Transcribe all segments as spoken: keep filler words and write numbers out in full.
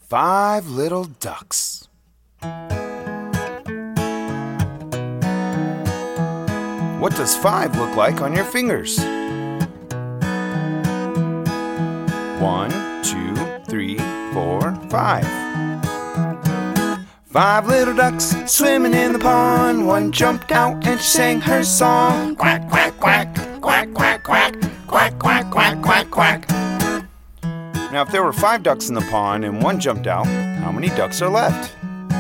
Five little ducks. What does five look like on your fingers? One, two, three, four, five. Five little ducks swimming in the pond. One jumped out and she sang her song. Quack, quack, quack, quack, quack, quack, quack, quack, quack, quack, quack. Now, if there were five ducks in the pond and one jumped out, how many ducks are left?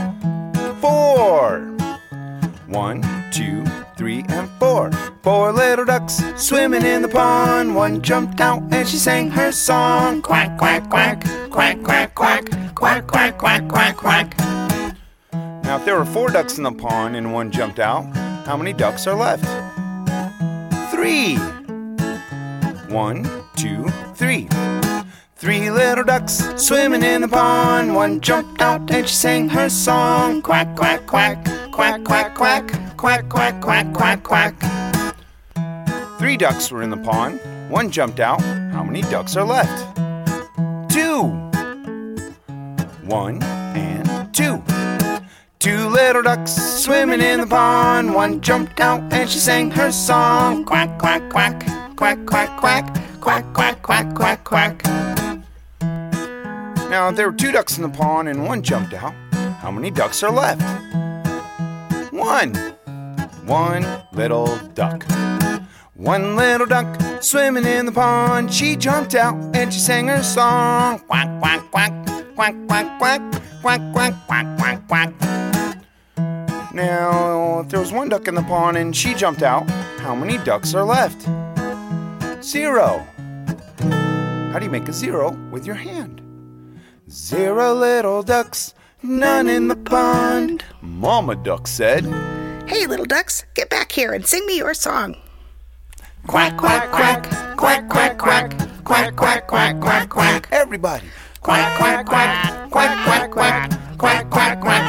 Four. One, two, three, and four. Four little ducks swimming in the pond. One jumped out and she sang her song. Quack, quack, quack, quack, quack, quack, quack, quack, quack, quack, quack. Now, if there were four ducks in the pond and one jumped out, how many ducks are left? Three. One, two, three. Three little ducks swimming in the pond. One jumped out and she sang her song. Quack, quack, quack, quack, quack, quack, quack, quack, quack, quack, quack. Three ducks were in the pond. One jumped out. How many ducks are left? Two. One and two. Two little ducks swimming in the pond. One jumped out and she sang her song. Quack, quack, quack, quack, quack, quack, quack, quack, quack, quack, quack. Now, if there were two ducks in the pond and one jumped out, how many ducks are left? One. One little duck. One little duck swimming in the pond. She jumped out and she sang her song. Quack, quack, quack, quack, quack, quack, quack, quack, quack, quack, quack. Now, if there was one duck in the pond and she jumped out, how many ducks are left? Zero. How do you make a zero with your hand? Zero little ducks, none in the pond. Mama Duck said, "Hey, little ducks, get back here and sing me your song." Quack, quack, quack, quack, quack, quack, quack, quack, quack, quack, quack. Everybody. Quack, quack, quack, quack, quack, quack, quack, quack, quack, quack.